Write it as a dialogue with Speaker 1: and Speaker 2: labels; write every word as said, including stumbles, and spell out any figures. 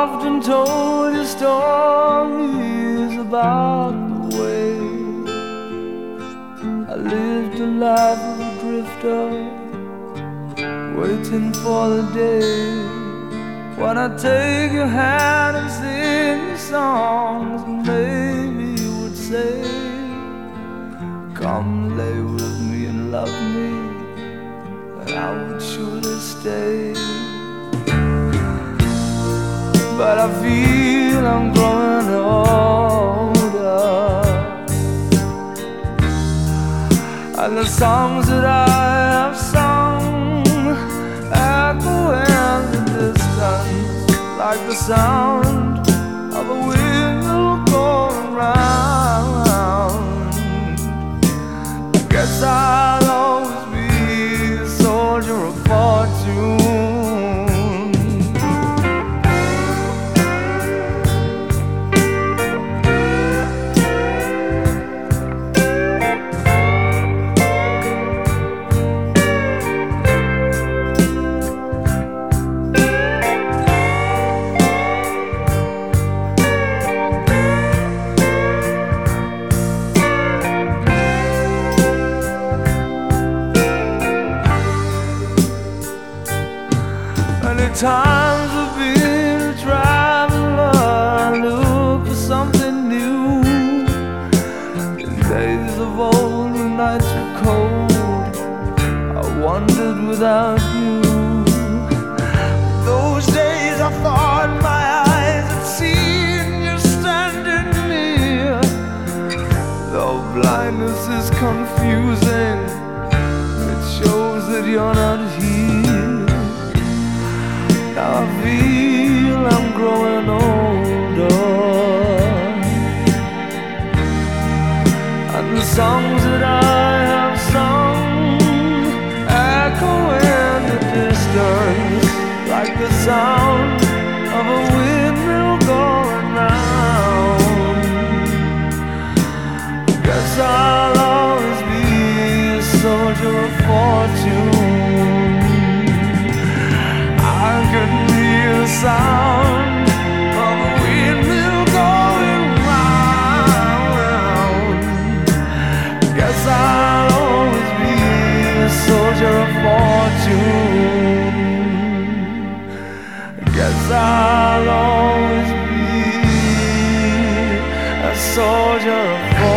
Speaker 1: often told you stories about the way I lived a life of a drifter, waiting for the day when I take your hand and sing you songs. Maybe you would say, come lay with me and love me, and I would surely stay. But I feel I'm growing older, and the songs that I have sung echo in the distance like the sound of a wheel going round. I guess I'll always be a soldier of fortune. Many times I've been a traveler, I look for something new. In days of old, when nights were cold, I wandered without you. Those days I thought my eyes had seen you standing near. Though blindness is confusing, it shows that you're not here. Now I feel I'm growing older, and the songs that I have sung echo in the distance like the sound of a windmill going round. Guess I'll always be a soldier of fortune. I couldn't hear the sound of a windmill going round. Guess I'll always be a soldier of fortune. Guess I'll always be a soldier of fortune.